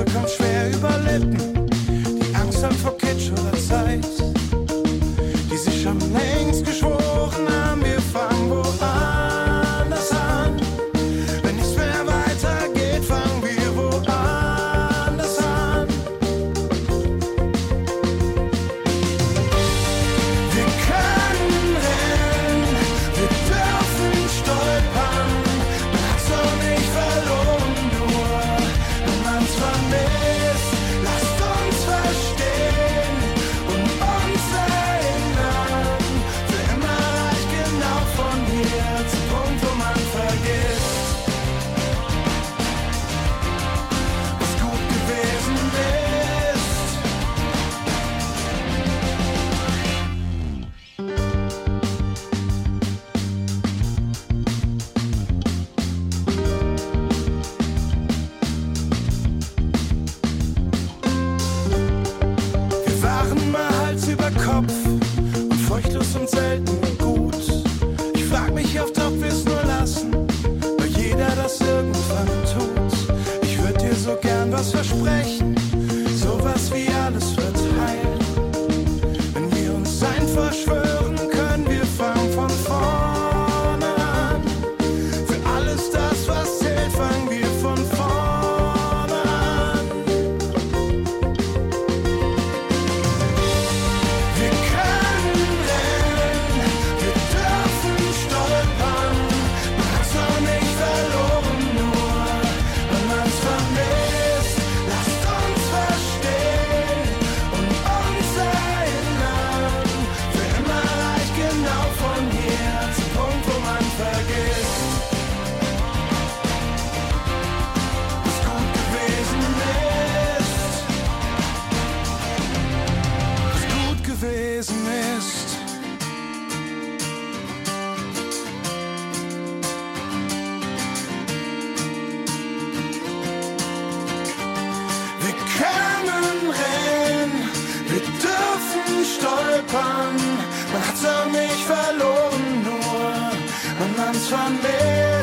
kommt schwer über Lippen. Die Angst haben vor Kitsch oder Zeit, die sich schon längst geschworen haben, wir fangen woanders an. Wenn nichts mehr weitergeht, fangen wir woanders an. Wir können rennen, wir dürfen stolpern. Man hat's noch nicht verloren, nur wenn man's vermisst. Lasst uns verstehen und uns erinnern. Für immer reicht genau von hier zum Punkt, wo man vergisst, was gut gewesen ist. Wir waren mal Hals über Kopf und furchtlos und selten gut. Ich frag mich oft, ob wir's nur lassen, weil jeder das irgendwann tut. Ich würd dir so gern was versprechen, sowas wie alles wird heil. Wenn wir uns einfach schwören können, wir fangen von vorne an. Für alles das, was zählt, fangen wir von vorne an. Wir können rennen, wir dürfen stolpern. Man hat's noch nicht verloren, nur wenn man's vermisst. Lasst uns verstehen und uns erinnern. Für immer reicht genau von hier zum Punkt, wo man vergisst, was gut gewesen ist. Was gut gewesen ist. Wir können rennen, wir dürfen stolpern. Man hat's auch nicht verloren, nur wenn man's vermisst.